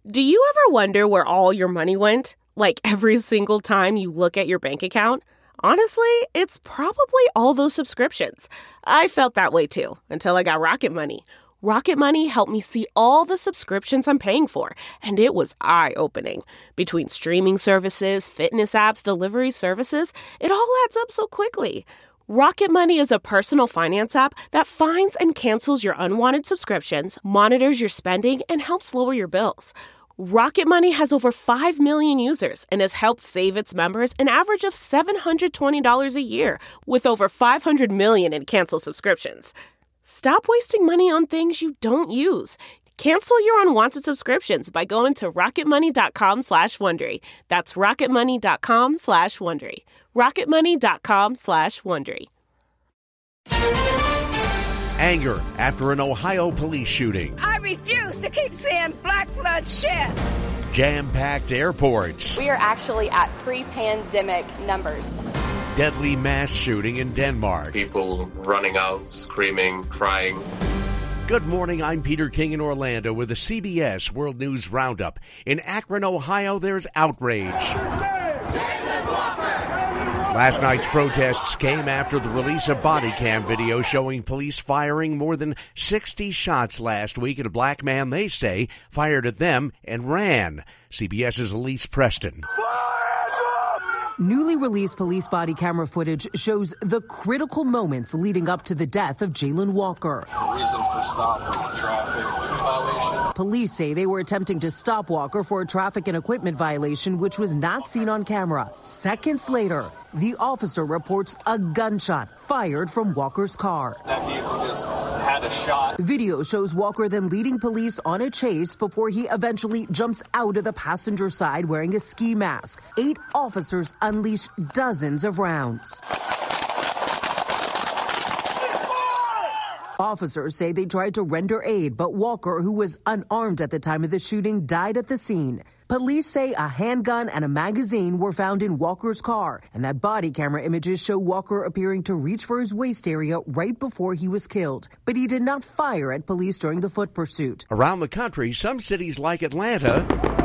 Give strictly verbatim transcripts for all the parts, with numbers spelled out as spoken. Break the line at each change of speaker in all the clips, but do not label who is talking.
Do you ever wonder where all your money went? Like every single time you look at your bank account? Honestly, it's probably all those subscriptions. I felt that way too, until I got Rocket Money. Rocket Money helped me see all the subscriptions I'm paying for, and it was eye-opening. Between streaming services, fitness apps, delivery services, it all adds up so quickly. Rocket Money is a personal finance app that finds and cancels your unwanted subscriptions, monitors your spending, and helps lower your bills. Rocket Money has over five million users and has helped save its members an average of seven hundred twenty dollars a year, with over five hundred million in canceled subscriptions. Stop wasting money on things you don't use. Cancel your unwanted subscriptions by going to rocketmoney.com slash Wondery. That's rocketmoney.com slash Wondery. rocketmoney.com slash Wondery.
Anger after an Ohio police shooting.
I refuse to keep seeing black blood shed.
Jam-packed airports.
We are actually at pre-pandemic numbers.
Deadly mass shooting in Denmark.
People running out, screaming, crying.
Good morning, I'm Peter King in Orlando with the C B S World News Roundup. In Akron, Ohio, there's outrage. Last night's protests came after the release of body cam video showing police firing more than sixty shots last week at a black man they say fired at them and ran. CBS's Elise Preston.
Newly released police body camera footage shows the critical moments leading up to the death of Jayland Walker.
The reason for stop was traffic violation.
Police say they were attempting to stop Walker for a traffic and equipment violation, which was not seen on camera. Seconds later, the officer reports a gunshot fired from Walker's car.
That vehicle just had a shot.
Video shows Walker then leading police on a chase before he eventually jumps out of the passenger side wearing a ski mask. Eight officers unleash dozens of rounds. Officers say they tried to render aid, but Walker, who was unarmed at the time of the shooting, died at the scene. Police say a handgun and a magazine were found in Walker's car, and that body camera images show Walker appearing to reach for his waist area right before he was killed. But he did not fire at police during the foot pursuit.
Around the country, some cities like Atlanta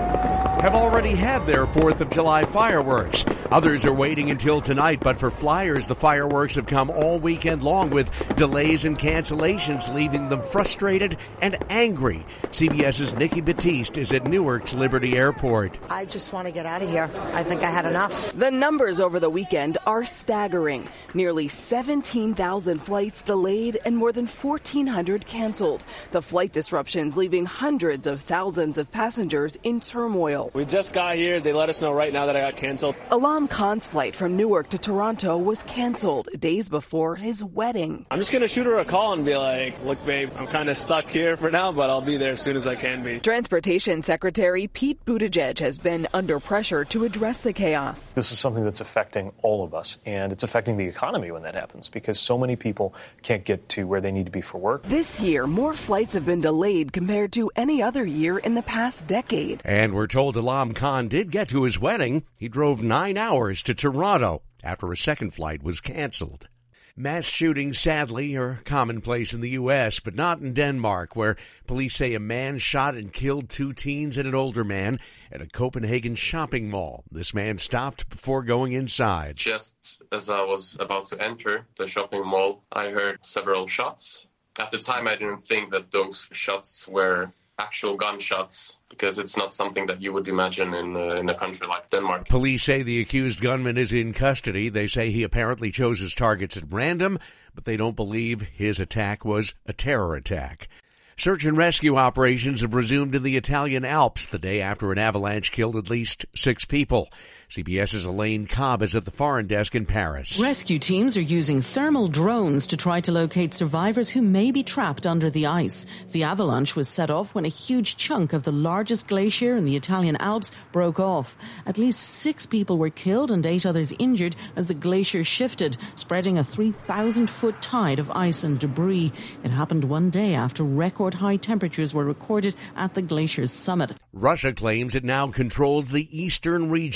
have already had their fourth of July fireworks. Others are waiting until tonight, but for flyers, the fireworks have come all weekend long with delays and cancellations, leaving them frustrated and angry. CBS's Nikki Batiste is at Newark's Liberty Airport.
I just want to get out of here. I think I had enough.
The numbers over the weekend are staggering. Nearly seventeen thousand flights delayed and more than fourteen hundred canceled. The flight disruptions leaving hundreds of thousands of passengers in turmoil.
We just got here. They let us know right now that I got canceled.
Alam Khan's flight from Newark to Toronto was canceled days before his wedding.
I'm just going to shoot her a call and be like, look, babe, I'm kind of stuck here for now, but I'll be there as soon as I can be.
Transportation Secretary Pete Buttigieg has been under pressure to address the chaos.
This is something that's affecting all of us, and it's affecting the economy when that happens because so many people can't get to where they need to be for work.
This year, more flights have been delayed compared to any other year in the past decade.
And we're told Alam Khan did get to his wedding. He drove nine hours to Toronto after a second flight was canceled. Mass shootings, sadly, are commonplace in the U S, but not in Denmark, where police say a man shot and killed two teens and an older man at a Copenhagen shopping mall. This man stopped before going inside.
Just as I was about to enter the shopping mall, I heard several shots. At the time, I didn't think that those shots were actual gunshots, because it's not something that you would imagine in, uh, in a country like Denmark.
Police say the accused gunman is in custody. They say he apparently chose his targets at random, but they don't believe his attack was a terror attack. Search and rescue operations have resumed in the Italian Alps the day after an avalanche killed at least six people. CBS's Elaine Cobb is at the foreign desk in Paris.
Rescue teams are using thermal drones to try to locate survivors who may be trapped under the ice. The avalanche was set off when a huge chunk of the largest glacier in the Italian Alps broke off. At least six people were killed and eight others injured as the glacier shifted, spreading a three thousand foot tide of ice and debris. It happened one day after record high temperatures were recorded at the glacier's summit.
Russia claims it now controls the eastern region of Ukraine.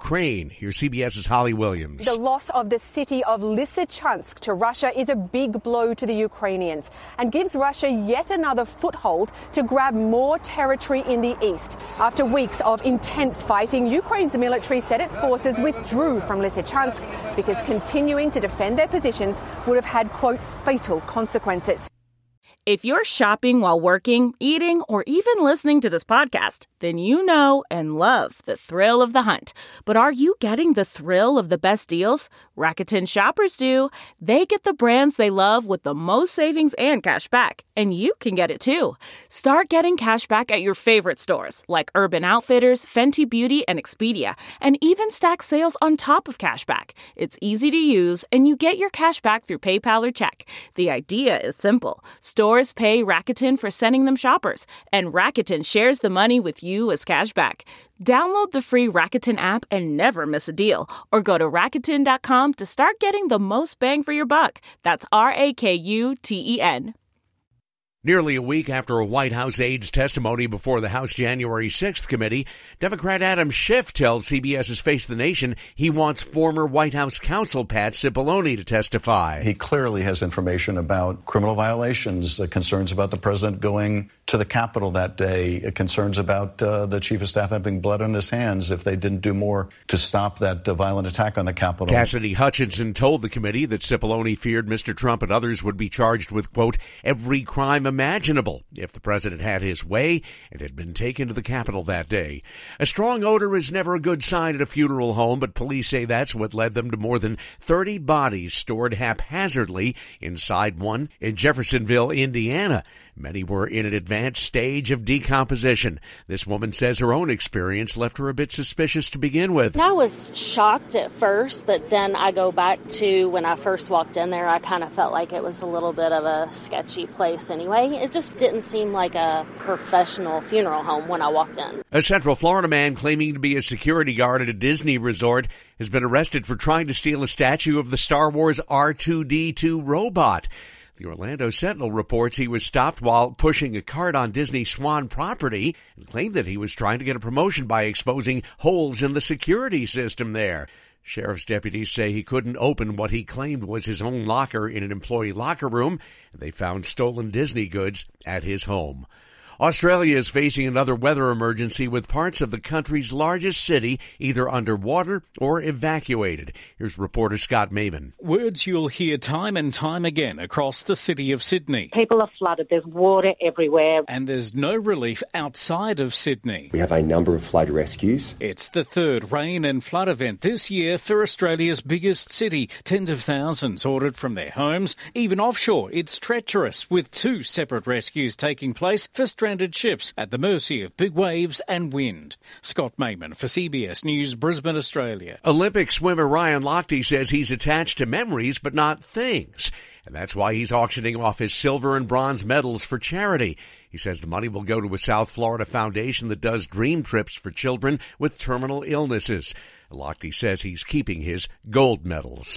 Ukraine. Here's CBS's Holly Williams.
The loss of the city of Lysychansk to Russia is a big blow to the Ukrainians and gives Russia yet another foothold to grab more territory in the east. After weeks of intense fighting, Ukraine's military said its forces withdrew from Lysychansk because continuing to defend their positions would have had, quote, fatal consequences.
If you're shopping while working, eating, or even listening to this podcast, then you know and love the thrill of the hunt. But are you getting the thrill of the best deals? Rakuten shoppers do. They get the brands they love with the most savings and cash back. And you can get it too. Start getting cash back at your favorite stores like Urban Outfitters, Fenty Beauty, and Expedia, and even stack sales on top of cash back. It's easy to use, and you get your cash back through PayPal or check. The idea is simple. Stores pay Rakuten for sending them shoppers, and Rakuten shares the money with you as cash back. Download the free Rakuten app and never miss a deal, or go to Rakuten dot com to start getting the most bang for your buck. That's R A K U T E N.
Nearly a week after a White House aide's testimony before the House January sixth committee, Democrat Adam Schiff tells CBS's Face the Nation he wants former White House counsel Pat Cipollone to testify.
He clearly has information about criminal violations, uh, concerns about the president going to the Capitol that day, uh, concerns about uh, the chief of staff having blood on his hands if they didn't do more to stop that uh, violent attack on the Capitol.
Cassidy Hutchinson told the committee that Cipollone feared Mister Trump and others would be charged with, quote, every crime imaginable if the president had his way and had been taken to the Capitol that day. A strong odor is never a good sign at a funeral home, but police say that's what led them to more than thirty bodies stored haphazardly inside one in Jeffersonville, Indiana. Many were in an advanced stage of decomposition. This woman says her own experience left her a bit suspicious to begin with.
I was shocked at first, but then I go back to when I first walked in there, I kind of felt like it was a little bit of a sketchy place anyway. It just didn't seem like a professional funeral home when I walked in.
A Central Florida man claiming to be a security guard at a Disney resort has been arrested for trying to steal a statue of the Star Wars R two D two robot. The Orlando Sentinel reports he was stopped while pushing a cart on Disney Swan property and claimed that he was trying to get a promotion by exposing holes in the security system there. Sheriff's deputies say he couldn't open what he claimed was his own locker in an employee locker room, and they found stolen Disney goods at his home. Australia is facing another weather emergency with parts of the country's largest city either underwater or evacuated. Here's reporter Scott Maven.
Words you'll hear time and time again across the city of Sydney.
People are flooded. There's water everywhere.
And there's no relief outside of Sydney.
We have a number of flood rescues.
It's the third rain and flood event this year for Australia's biggest city. Tens of thousands ordered from their homes. Even offshore, it's treacherous, with two separate rescues taking place for stranded ships at the mercy of big waves and wind. Scott Mayman for C B S News, Brisbane, Australia.
Olympic swimmer Ryan Lochte says he's attached to memories but not things. And that's why he's auctioning off his silver and bronze medals for charity. He says the money will go to a South Florida foundation that does dream trips for children with terminal illnesses. Lochte says he's keeping his gold medals.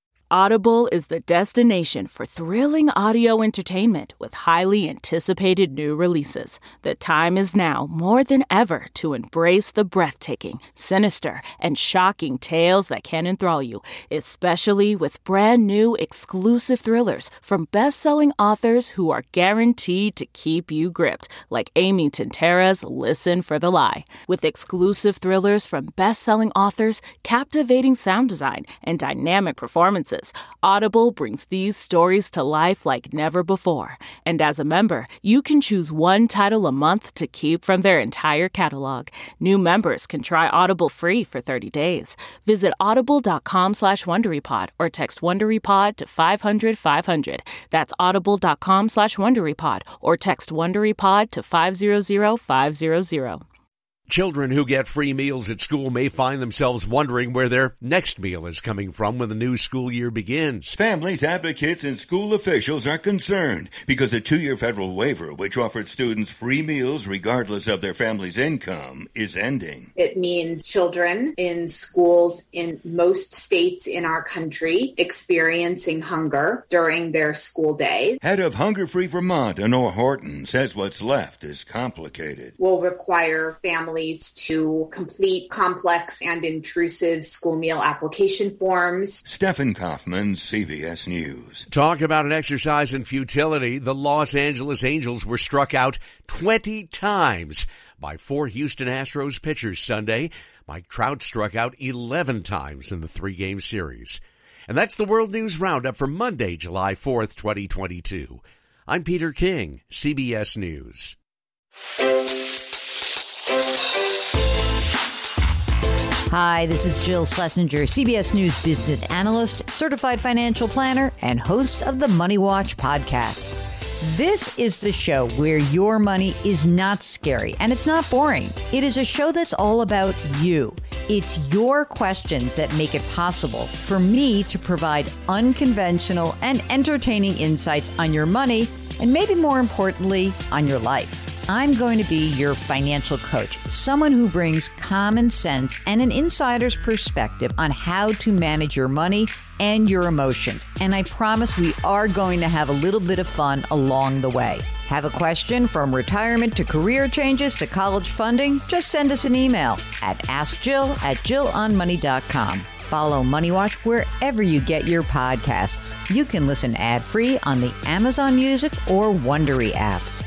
Audible is the destination for thrilling audio entertainment with highly anticipated new releases. The time is now more than ever to embrace the breathtaking, sinister, and shocking tales that can enthrall you, especially with brand new exclusive thrillers from best-selling authors who are guaranteed to keep you gripped, like Amy Tintera's Listen for the Lie. With exclusive thrillers from best-selling authors, captivating sound design, and dynamic performances, Audible brings these stories to life like never before. And as a member, you can choose one title a month to keep from their entire catalog. New members can try Audible free for thirty days. Visit audible.com slash WonderyPod or text WonderyPod to five hundred five hundred. That's audible.com slash WonderyPod or text WonderyPod to five hundred five hundred.
Children who get free meals at school may find themselves wondering where their next meal is coming from when the new school year begins.
Families, advocates, and school officials are concerned because a two-year federal waiver, which offered students free meals regardless of their family's income, is ending.
It means children in schools in most states in our country experiencing hunger during their school day.
Head of Hunger Free Vermont, Honor Horton, says what's left is complicated.
Will require families families to complete complex and intrusive school meal application forms.
Stephen Kaufman, C B S News.
Talk about an exercise in futility. The Los Angeles Angels were struck out twenty times by four Houston Astros pitchers Sunday. Mike Trout struck out eleven times in the three-game series. And that's the World News Roundup for Monday, July fourth, twenty twenty-two. I'm Peter King, C B S News.
Hi, this is Jill Schlesinger, C B S News business analyst, certified financial planner, and host of the Money Watch podcast. This is the show where your money is not scary and it's not boring. It is a show that's all about you. It's your questions that make it possible for me to provide unconventional and entertaining insights on your money and maybe more importantly, on your life. I'm going to be your financial coach, someone who brings common sense and an insider's perspective on how to manage your money and your emotions. And I promise we are going to have a little bit of fun along the way. Have a question from retirement to career changes to college funding? Just send us an email at askjill at jill on money dot com. Follow Money Watch wherever you get your podcasts. You can listen ad-free on the Amazon Music or Wondery app.